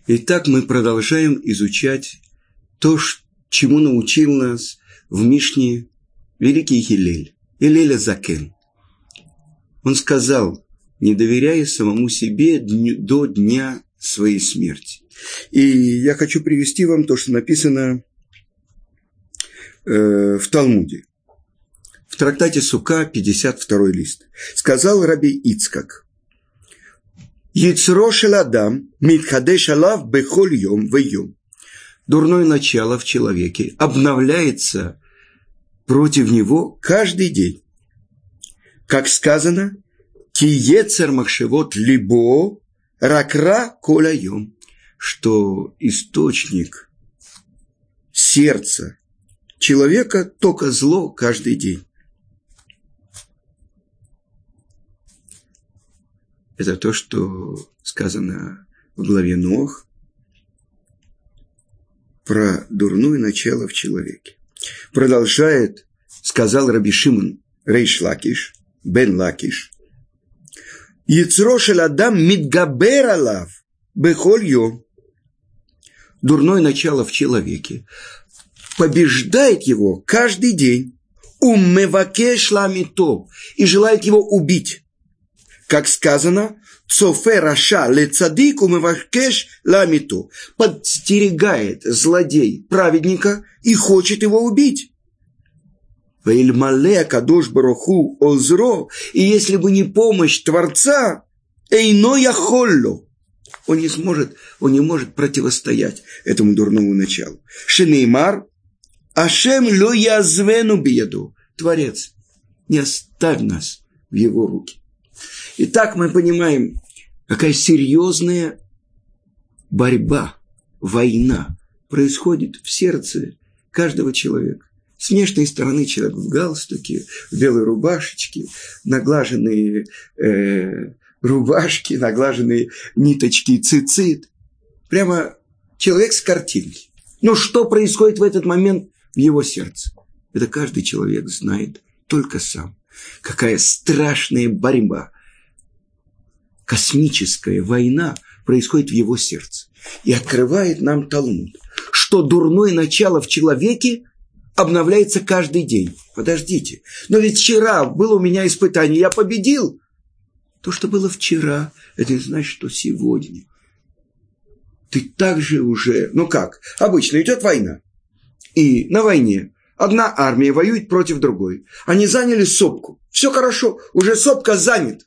Итак, мы продолжаем изучать то, чему научил нас в Мишне великий Гилель, Гилель ха-Закен. Он сказал: не доверяя самому себе до дня своей смерти. И я хочу привести вам то, что написано в Талмуде. В трактате Сука, 52 лист. Сказал Раби Ицхак: «Яцро шел адам митхадеш алав бехоль йом вейом». Дурное начало в человеке обновляется против него каждый день. Как сказано: «Ки ецер махшевот либо ракра коль айом», что источник сердца человека только зло каждый день. Это то, что сказано в главе Ноах про дурное начало в человеке. Продолжает, сказал Раби Шимон рейш Лакиш, бен Лакиш: «Яцро шел адам митгабер алав бехоль йом». Дурное начало в человеке побеждает его каждый день. Уммевакеш ламито, и желает его убить. Как сказано: «Цофе раша ле цадик умевакеш ламито», подстерегает злодей праведника и хочет его убить. «Ваильмале кадош баруху озро», и если бы не помощь Творца, «эйно яхолло», он не может противостоять этому дурному началу. «Шенеймар ашем ло язвену бияду», Творец, не оставь нас в его руки. Итак, мы понимаем, какая серьезная борьба, война происходит в сердце каждого человека. С внешней стороны человек в галстуке, в белой рубашечке, наглаженные рубашки, наглаженные ниточки цицит. Прямо человек с картинки. Но что происходит в этот момент в его сердце? Это каждый человек знает только сам. Какая страшная борьба, космическая война происходит в его сердце. И открывает нам Талмуд, что дурное начало в человеке обновляется каждый день. Подождите, но ведь вчера было у меня испытание, я победил. То, что было вчера, это не значит, что сегодня. Ты также уже, как, обычно идет война. И на войне одна армия воюет против другой. Они заняли сопку. Все хорошо, уже сопка занята.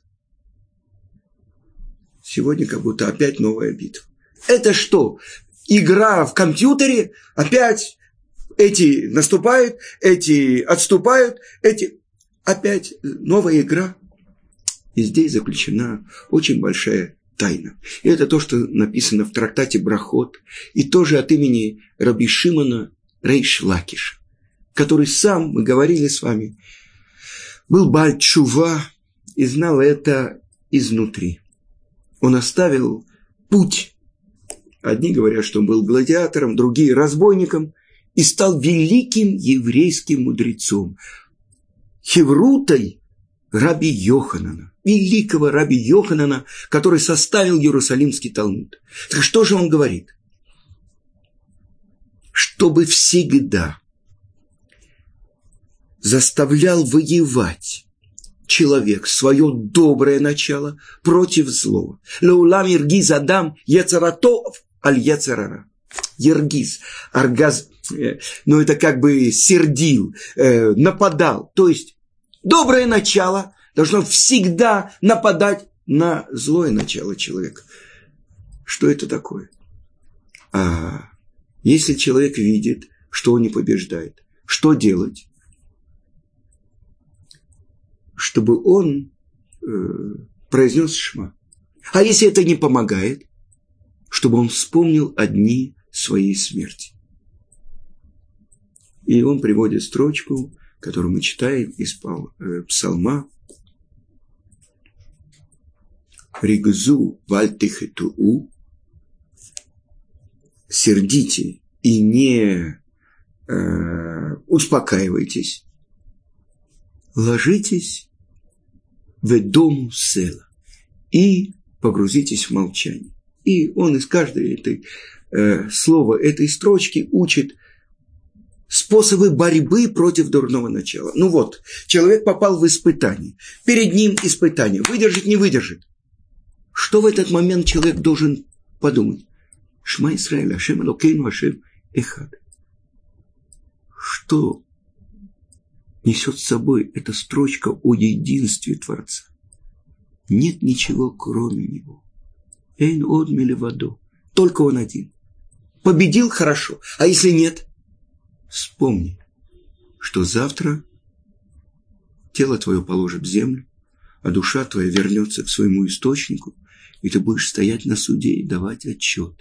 Сегодня как будто опять новая битва. Это что? Игра в компьютере? Опять эти наступают, эти отступают, эти... Опять новая игра. И здесь заключена очень большая тайна. И это то, что написано в трактате Брахот. И тоже от имени Раби Шимона рейш Лакиша, который сам, мы говорили с вами, был бааль тшува и знал это изнутри. Он оставил путь. Одни говорят, что он был гладиатором, другие – разбойником, и стал великим еврейским мудрецом. Хеврутой Раби Йоханана, великого Раби Йоханана, который составил Иерусалимский Талмуд. Так что же он говорит? Чтобы всегда заставлял воевать человек свое доброе начало против злого. Леулам иргиз адам яцератов аль яцерара. Иргиз, оргазм, это как бы сердил, нападал. То есть доброе начало должно всегда нападать на злое начало человека. Что это такое? Если человек видит, что он не побеждает, что делать? Чтобы он произнес шма. А если это не помогает? Чтобы он вспомнил о дни своей смерти. И он приводит строчку, которую мы читаем из псалма. «Ригзу вальтихетуу», сердите и не успокаивайтесь, ложитесь в дому села и погрузитесь в молчание. И он из каждой этой слова этой строчки учит способы борьбы против дурного начала. Ну вот, человек попал в испытание. Перед ним испытание. Выдержит, не выдержит. Что в этот момент человек должен подумать? Шма Исраэль, Ашем Элокейну, Ашем Эхад. Что несет с собой эта строчка о единстве Творца? Нет ничего, кроме Него. Эйн од милевадо. Только Он один. Победил – хорошо. А если нет? Вспомни, что завтра тело твое положит в землю, а душа твоя вернется к своему источнику, и ты будешь стоять на суде и давать отчет.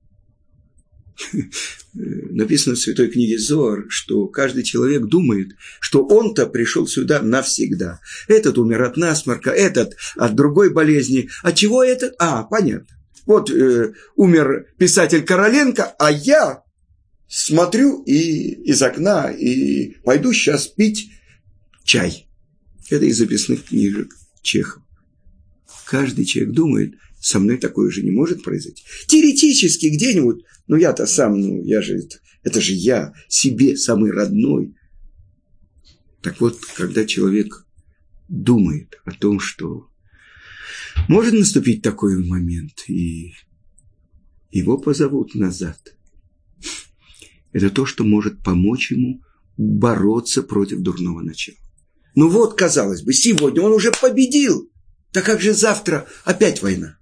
Написано в Святой книге Зоар, что каждый человек думает, что он-то пришел сюда навсегда. Этот умер от насморка, этот от другой болезни. От чего этот? Понятно. Вот умер писатель Короленко, а я смотрю из окна и пойду сейчас пить чай. Это из записных книжек Чехова. Каждый человек думает, со мной такое же не может произойти. Теоретически где-нибудь, я-то сам, это же я, себе самый родной. Так вот, когда человек думает о том, что может наступить такой момент, и его позовут назад, это то, что может помочь ему бороться против дурного начала. Казалось бы, сегодня он уже победил. Так как же завтра опять война?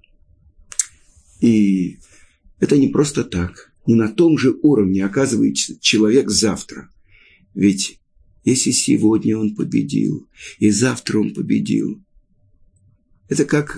И это не просто так. Не на том же уровне оказывается человек завтра. Ведь если сегодня он победил, и завтра он победил, это как,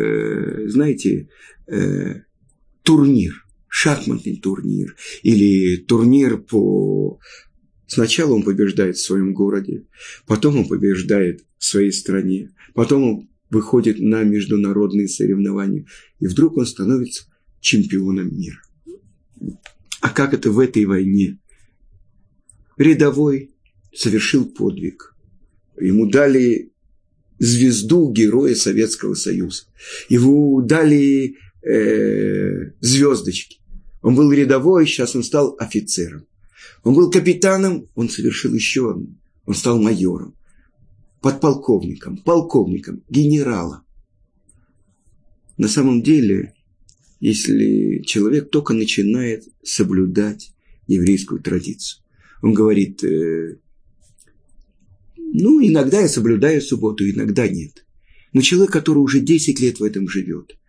турнир. Шахматный турнир, или турнир Сначала он побеждает в своем городе, потом он побеждает в своей стране, потом он выходит на международные соревнования, и вдруг он становится чемпионом мира. А как это в этой войне? Рядовой совершил подвиг. Ему дали звезду Героя Советского Союза. Ему дали звездочки. Он был рядовой, сейчас он стал офицером. Он был капитаном, он совершил еще одно. Он стал майором, подполковником, полковником, генералом. На самом деле, если человек только начинает соблюдать еврейскую традицию, он говорит, иногда я соблюдаю субботу, иногда нет. Но человек, который уже 10 лет в этом живет,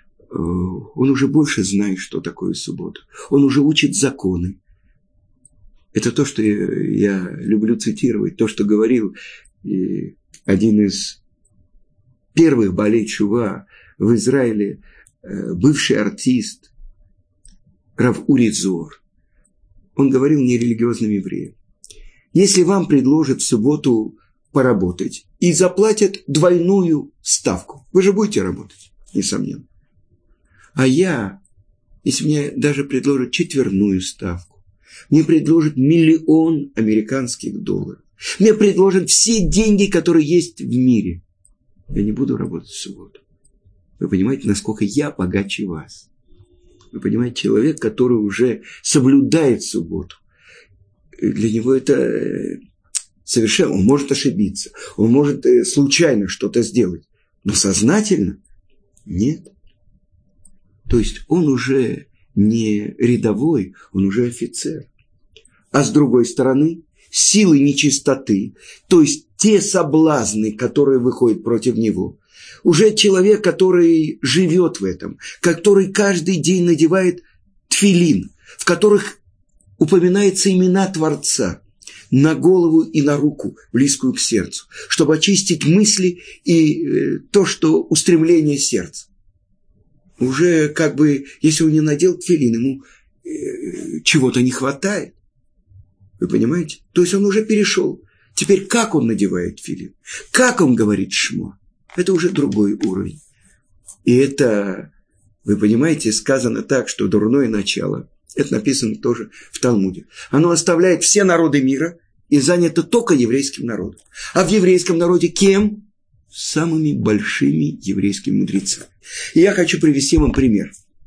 он уже больше знает, что такое суббота. Он уже учит законы. Это то, что я люблю цитировать, то, что говорил один из первых Баалей Тшува в Израиле, бывший артист Рав Ури Зор. Он говорил нерелигиозным евреям: если вам предложат в субботу поработать и заплатят двойную ставку, вы же будете работать, несомненно. А если мне даже предложат четверную ставку, мне предложат $1 миллион американских долларов, мне предложат все деньги, которые есть в мире, я не буду работать в субботу. Вы понимаете, насколько я богаче вас? Вы понимаете, человек, который уже соблюдает субботу, для него это совершенно, он может ошибиться, он может случайно что-то сделать, но сознательно нет. То есть он уже не рядовой, он уже офицер. А с другой стороны, силы нечистоты, то есть те соблазны, которые выходят против него, уже человек, который живет в этом, который каждый день надевает тфилин, в которых упоминаются имена Творца, на голову и на руку, близкую к сердцу, чтобы очистить мысли и то, что устремление сердца. Уже если он не надел тфилин, ему чего-то не хватает. Вы понимаете? То есть он уже перешел. Теперь как он надевает тфилин? Как он говорит шма? Это уже другой уровень. И это, вы понимаете, сказано так, что дурное начало, это написано тоже в Талмуде, оно оставляет все народы мира и занято только еврейским народом. А в еврейском народе кем? Самыми большими еврейскими мудрецами. И я хочу привести вам пример.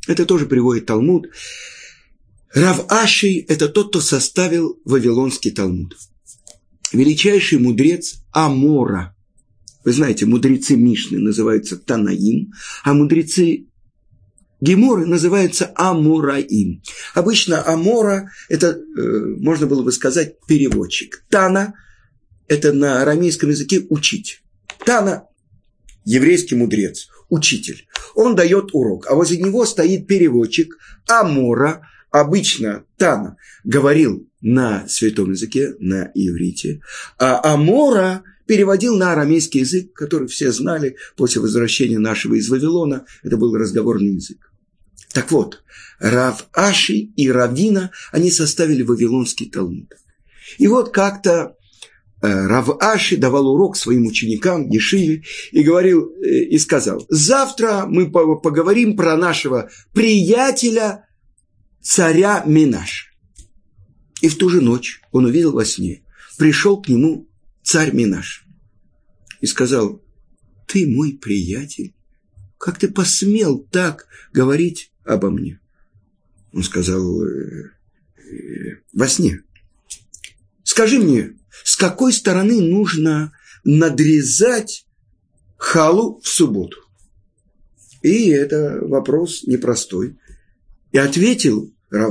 Это тоже приводит Талмуд. Рав Аши – это тот, кто составил Вавилонский Талмуд. Величайший мудрец Амора. Вы знаете, мудрецы Мишны называются Танаим, а мудрецы Геморы называются Амораим. Обычно Амора – это, можно было бы сказать, переводчик. Тана – это на арамейском языке учить. Тана – еврейский мудрец, учитель. Он дает урок, а возле него стоит переводчик Амора. Обычно Тана говорил на святом языке, на иврите, а Амора переводил на арамейский язык, который все знали после возвращения нашего из Вавилона. Это был разговорный язык. Так вот, Рав Аши и Равина, они составили Вавилонский Талмуд. И вот как-то Рав Аши давал урок своим ученикам, Ешиве, и говорил, и сказал: завтра мы поговорим про нашего приятеля, царя Минаш. И в ту же ночь он увидел во сне, пришел к нему царь Минаш и сказал: ты мой приятель, как ты посмел так говорить обо мне? Он сказал во сне: скажи мне, с какой стороны нужно надрезать халу в субботу? И это вопрос непростой. И ответил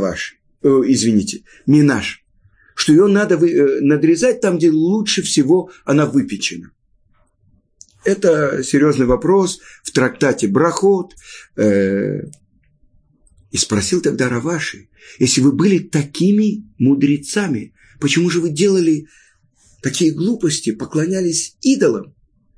Минаш, что ее надо надрезать там, где лучше всего она выпечена. Это серьезный вопрос в трактате Брахот. И спросил тогда Рав Аши: если вы были такими мудрецами, почему же вы делали такие глупости, поклонялись идолам?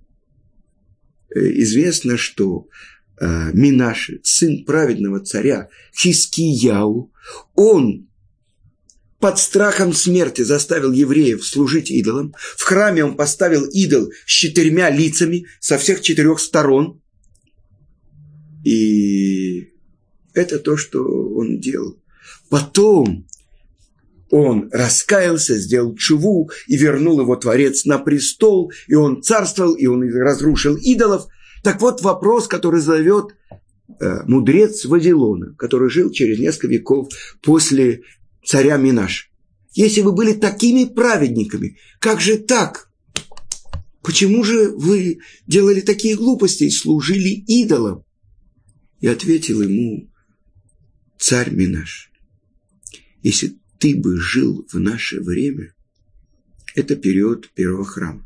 Известно, что Минаши, сын праведного царя Хискияу, он под страхом смерти заставил евреев служить идолам. В храме он поставил идол с 4 лицами со всех 4 сторон. И это то, что он делал. Потом он раскаялся, сделал тшуву и вернул его Творец на престол, и он царствовал, и он разрушил идолов. Так вот вопрос, который задает мудрец Вавилона, который жил через несколько веков после царя Минаша. Если вы были такими праведниками, как же так? Почему же вы делали такие глупости и служили идолам? И ответил ему царь Минаш: если ты бы жил в наше время, это период первого храма,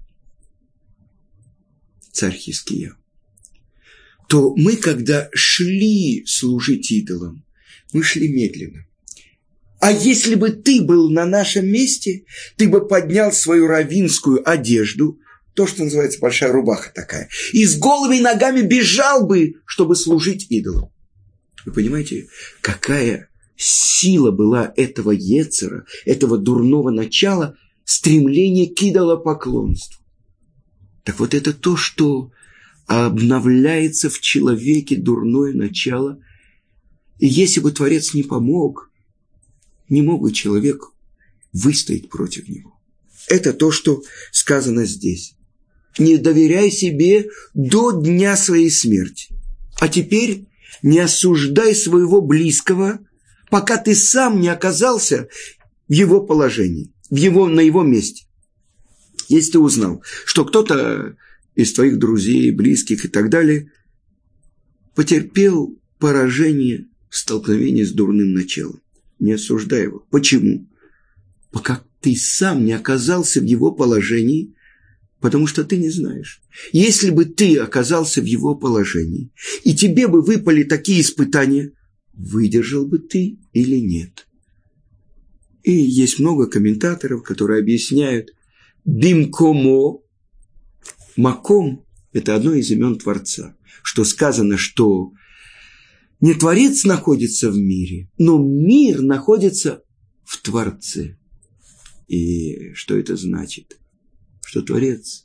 царь Хискияу, то мы, когда шли служить идолам, мы шли медленно. А если бы ты был на нашем месте, ты бы поднял свою раввинскую одежду, то, что называется большая рубаха такая, и с голыми ногами бежал бы, чтобы служить идолам. Вы понимаете, какая сила была этого йецера, этого дурного начала, стремление к идолопоклонству. Так вот это то, что обновляется в человеке дурное начало. И если бы Творец не помог, не мог бы человек выстоять против него. Это то, что сказано здесь. Не доверяй себе до дня своей смерти. А теперь не осуждай своего близкого, пока ты сам не оказался в его положении, на его месте. Если ты узнал, что кто-то из твоих друзей, близких и так далее потерпел поражение в столкновении с дурным началом, не осуждай его. Почему? Пока ты сам не оказался в его положении, потому что ты не знаешь. Если бы ты оказался в его положении, и тебе бы выпали такие испытания, выдержал бы ты или нет? И есть много комментаторов, которые объясняют: бимкомо, маком – это одно из имен Творца, что сказано, что не Творец находится в мире, но мир находится в Творце. И что это значит? Что Творец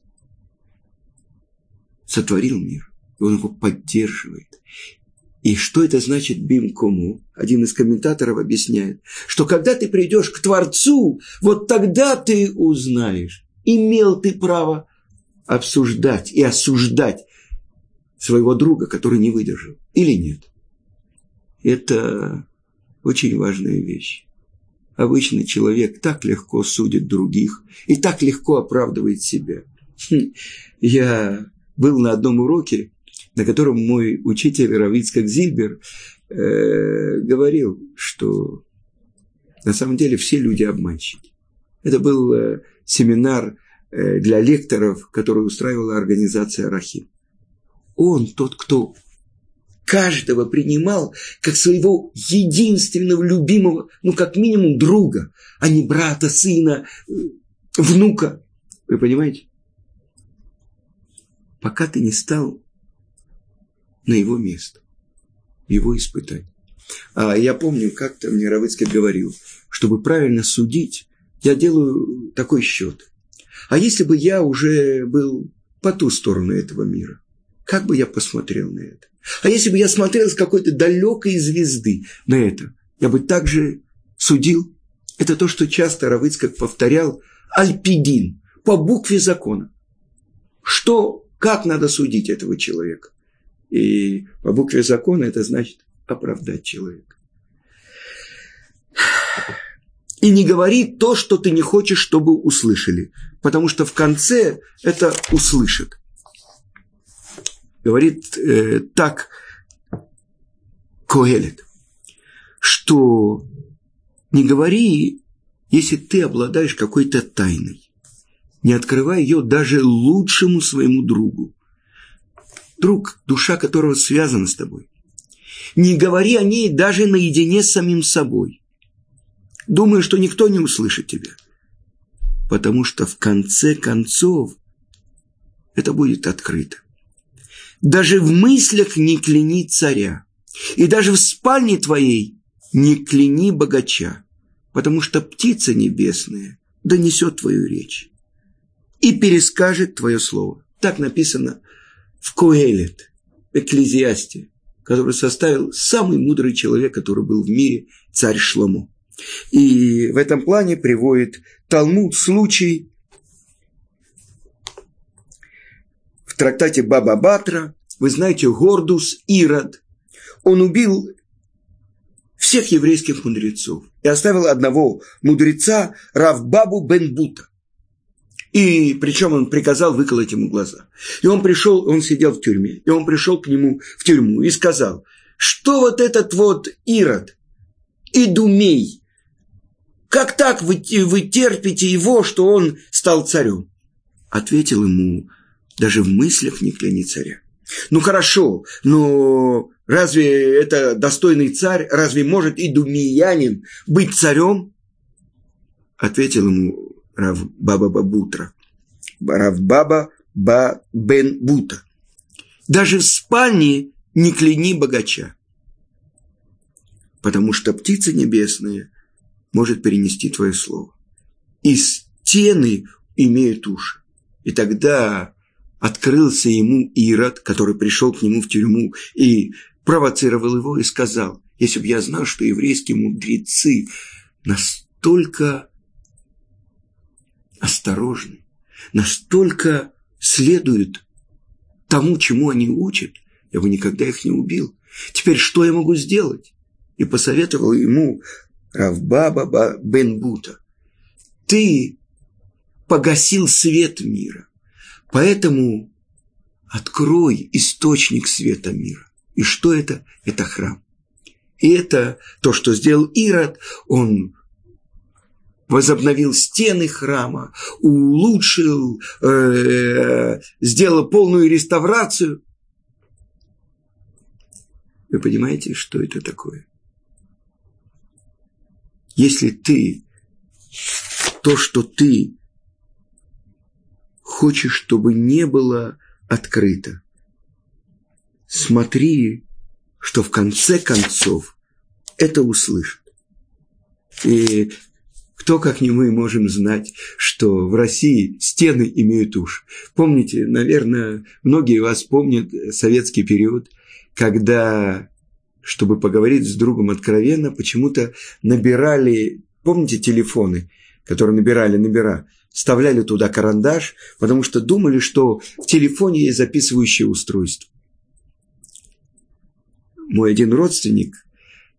сотворил мир, и он его поддерживает. И что это значит бимкому? Один из комментаторов объясняет, что когда ты придешь к Творцу, вот тогда ты узнаешь, имел ты право обсуждать и осуждать своего друга, который не выдержал, или нет. Это очень важная вещь. Обычный человек так легко судит других и так легко оправдывает себя. Я был на одном уроке, на котором мой учитель Рав Ицхак Зильбер говорил, что на самом деле все люди обманщики. Это был семинар для лекторов, который устраивала организация Рахим. Он тот, кто каждого принимал как своего единственного любимого, как минимум друга, а не брата, сына, внука. Вы понимаете? Пока ты не стал на его место, его испытать. А я помню, как-то мне Рав Ицхак говорил, чтобы правильно судить, я делаю такой счет. А если бы я уже был по ту сторону этого мира, как бы я посмотрел на это? А если бы я смотрел с какой-то далекой звезды на это, я бы также судил. Это то, что часто Рав Ицхак повторял, альпидин, по букве закона. Как надо судить этого человека? И по букве закона это значит оправдать человека. И не говори то, что ты не хочешь, чтобы услышали, потому что в конце это услышат. Говорит так Коэлет, что не говори, если ты обладаешь какой-то тайной. Не открывай ее даже лучшему своему другу. Друг, душа которого связана с тобой. Не говори о ней даже наедине с самим собой. Думаю, что никто не услышит тебя. Потому что в конце концов это будет открыто. Даже в мыслях не кляни царя. И даже в спальне твоей не кляни богача. Потому что птица небесная донесет твою речь. И перескажет твое слово. Так написано в Коэлет, Экклезиасте, который составил самый мудрый человек, который был в мире, царь Шломо. И в этом плане приводит Талмуд случай в трактате Баба Батра. Вы знаете, Гордус Ирод. Он убил всех еврейских мудрецов и оставил одного мудреца, Рав Бабу бен Бута. И причем он приказал выколоть ему глаза. И он пришел, он сидел в тюрьме, и он пришел к нему в тюрьму и сказал, что вот этот вот Ирод, Идумей, как так вы терпите его, что он стал царем? Ответил ему, даже в мыслях не кляни царя. Ну хорошо, но разве это достойный царь, разве может идумеянин быть царем? Ответил ему Рав Баба Бабутра, Рав Баба бен Бута. Даже в спальне не кляни богача, потому что птица небесная может перенести твое слово. И стены имеют уши. И тогда открылся ему Ирод, который пришел к нему в тюрьму и провоцировал его и сказал, если бы я знал, что еврейские мудрецы настолько осторожны, настолько следуют тому, чему они учат, я бы никогда их не убил. Теперь что я могу сделать? И посоветовал ему Рав Баба бен Бута. Ты погасил свет мира, поэтому открой источник света мира. И что это? Это храм. И это то, что сделал Ирод. Он возобновил стены храма, улучшил, сделал полную реставрацию. Вы понимаете, что это такое? Если то, что ты хочешь, чтобы не было открыто, смотри, что в конце концов это услышат. И кто, как не мы, можем знать, что в России стены имеют уши. Помните, наверное, многие вас помнят советский период, когда, чтобы поговорить с другом откровенно, почему-то набирали, помните, телефоны, которые набирали номера, вставляли туда карандаш, потому что думали, что в телефоне есть записывающее устройство. Мой один родственник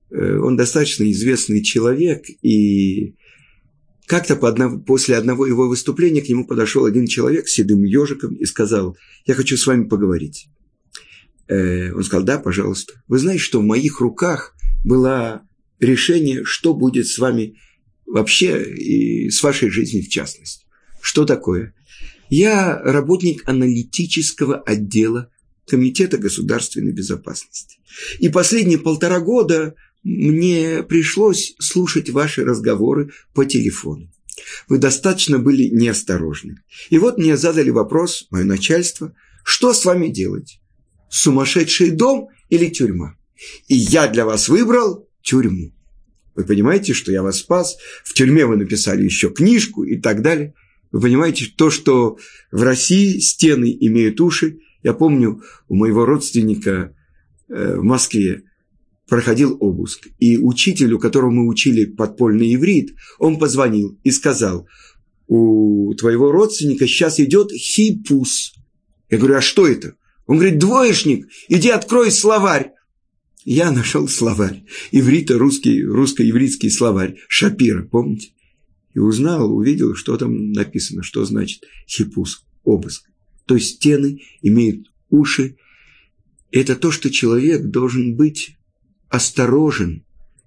Он достаточно известный человек, и как-то после одного его выступления к нему подошел один человек с седым ежиком и сказал: «Я хочу с вами поговорить». Он сказал: «Да, пожалуйста. Вы знаете, что в моих руках было решение, что будет с вами вообще и с вашей жизнью в частности». Что такое? Я работник аналитического отдела Комитета государственной безопасности. И последние 1,5 года мне пришлось слушать ваши разговоры по телефону. Вы достаточно были неосторожны. И вот мне задали вопрос, мое начальство: что с вами делать? Сумасшедший дом или тюрьма? И я для вас выбрал тюрьму. Вы понимаете, что я вас спас? В тюрьме вы написали еще книжку и так далее. Вы понимаете, то, что в России стены имеют уши. Я помню, у моего родственника в Москве проходил обыск. И учителю, которого мы учили подпольный иврит, он позвонил и сказал: у твоего родственника сейчас идет хипус. Я говорю: а что это? Он говорит: двоечник, иди открой словарь. Я нашел словарь. Русско-еврейский словарь. Шапира, помните? И увидел, что там написано, что значит хипус, обыск. То есть стены имеют уши. Это то, что человек должен быть осторожен,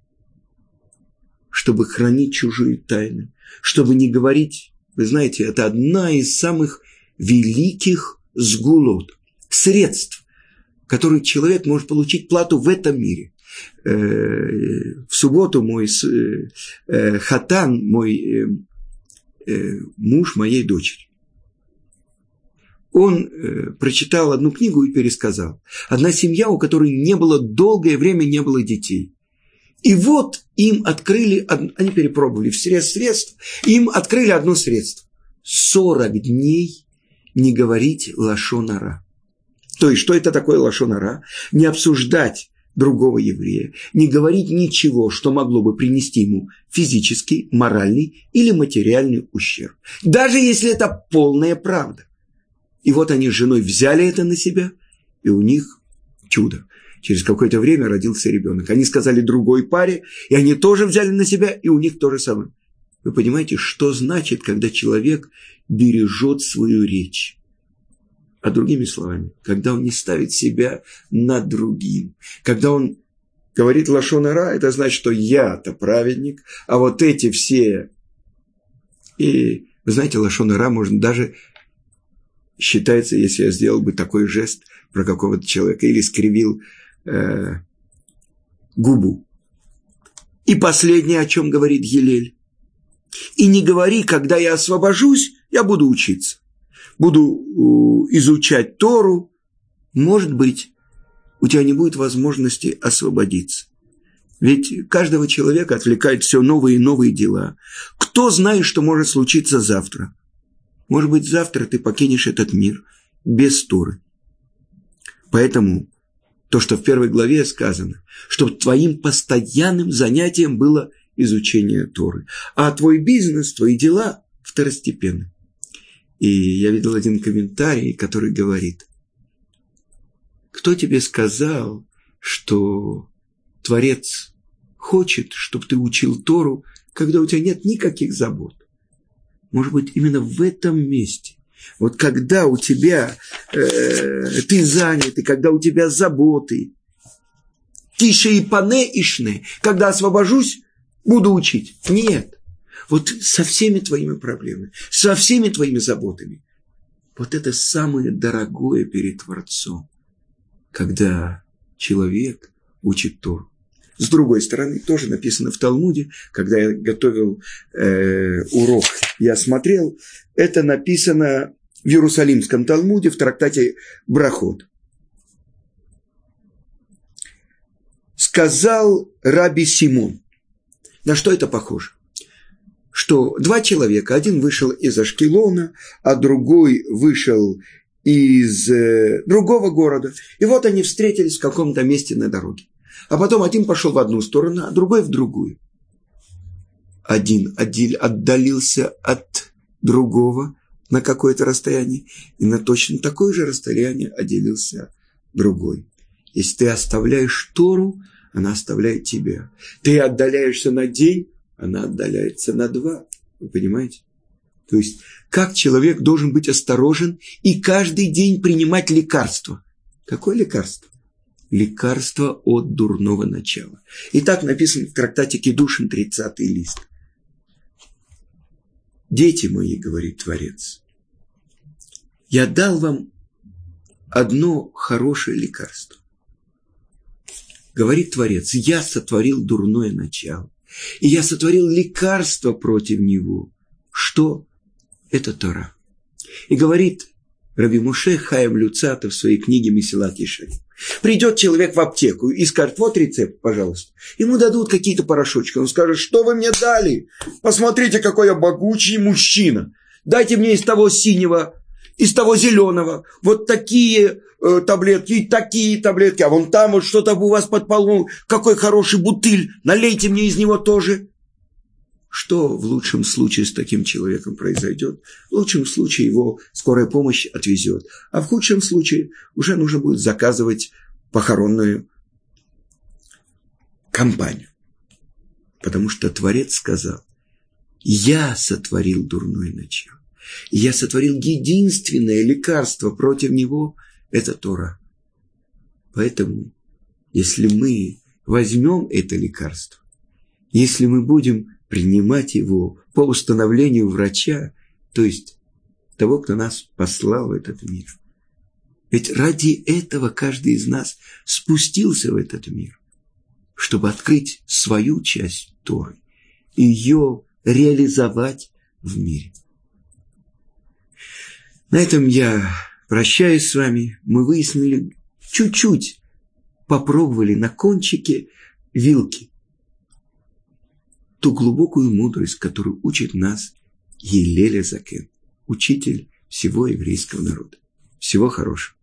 чтобы хранить чужие тайны, чтобы не говорить. Вы знаете, это одна из самых великих сгулот, средств, которые человек может получить плату в этом мире. В субботу мой хатан, мой муж моей дочери, он прочитал одну книгу и пересказал. Одна семья, у которой долгое время не было детей. И вот им открыли, они перепробовали все средств, им открыли одно средство: 40 дней не говорить лашон ара. То есть, что это такое лашон ара? Не обсуждать другого еврея, не говорить ничего, что могло бы принести ему физический, моральный или материальный ущерб. Даже если это полная правда. И вот они с женой взяли это на себя, и у них чудо. Через какое-то время родился ребенок. Они сказали другой паре, и они тоже взяли на себя, и у них то же самое. Вы понимаете, что значит, когда человек бережет свою речь? А другими словами, когда он не ставит себя над другим, когда он говорит лашон ара, это значит, что я-то праведник, а вот эти все... И, вы знаете, лашон ара можно даже... Считается, если я сделал бы такой жест про какого-то человека или скривил губу. И последнее, о чем говорит Гилель. И не говори: когда я освобожусь, я буду учиться. Буду изучать Тору. Может быть, у тебя не будет возможности освободиться. Ведь каждого человека отвлекает все новые и новые дела. Кто знает, что может случиться завтра? Может быть, завтра ты покинешь этот мир без Торы. Поэтому то, что в 1 главе сказано, чтобы твоим постоянным занятием было изучение Торы, а твой бизнес, твои дела второстепенны. И я видел один комментарий, который говорит: кто тебе сказал, что Творец хочет, чтобы ты учил Тору, когда у тебя нет никаких забот? Может быть, именно в этом месте, вот когда у тебя ты занят, и когда у тебя заботы, тише и пане ишне, когда освобожусь, буду учить. Нет. Вот со всеми твоими проблемами, со всеми твоими заботами. Вот это самое дорогое перед Творцом, когда человек учит Тору. С другой стороны, тоже написано в Талмуде, когда я готовил урок, я смотрел, это написано в Иерусалимском Талмуде, в трактате Брахот. Сказал Раби Симон. На что это похоже? Что 2 человека, один вышел из Ашкелона, а другой вышел из другого города. И вот они встретились в каком-то месте на дороге. А потом один пошел в одну сторону, а другой в другую. Один отдалился от другого на какое-то расстояние, и на точно такое же расстояние отделился другой. Если ты оставляешь Тору, она оставляет тебя. Ты отдаляешься на день, она отдаляется на 2. Вы понимаете? То есть, как человек должен быть осторожен и каждый день принимать лекарство. Какое лекарство? Лекарство от дурного начала. И так написано в трактате Кидушин, 30-й лист. «Дети мои, — говорит Творец, — я дал вам одно хорошее лекарство. Говорит Творец, я сотворил дурное начало, и я сотворил лекарство против него. Что? Это Тора. И говорит Раби Моше Хаим Люцату в своей книге Месилат Ешарим. Придет человек в аптеку и скажет, вот рецепт, пожалуйста. Ему дадут какие-то порошочки. Он скажет, что вы мне дали? Посмотрите, какой я могучий мужчина. Дайте мне из того синего, из того зеленого. Вот такие таблетки и такие таблетки. А вон там вот что-то у вас под полом. Какой хороший бутыль. Налейте мне из него тоже. Что в лучшем случае с таким человеком произойдет? В лучшем случае его скорая помощь отвезет. А в худшем случае уже нужно будет заказывать похоронную компанию. Потому что Творец сказал, я сотворил дурное начало. И я сотворил единственное лекарство против него – это Тора. Поэтому, если мы возьмем это лекарство, если мы будем принимать его по установлению врача, то есть того, кто нас послал в этот мир. Ведь ради этого каждый из нас спустился в этот мир, чтобы открыть свою часть Торы и ее реализовать в мире. На этом я прощаюсь с вами. Мы выяснили, чуть-чуть попробовали на кончике вилки ту глубокую мудрость, которую учит нас Гилель Закен, учитель всего еврейского народа. Всего хорошего.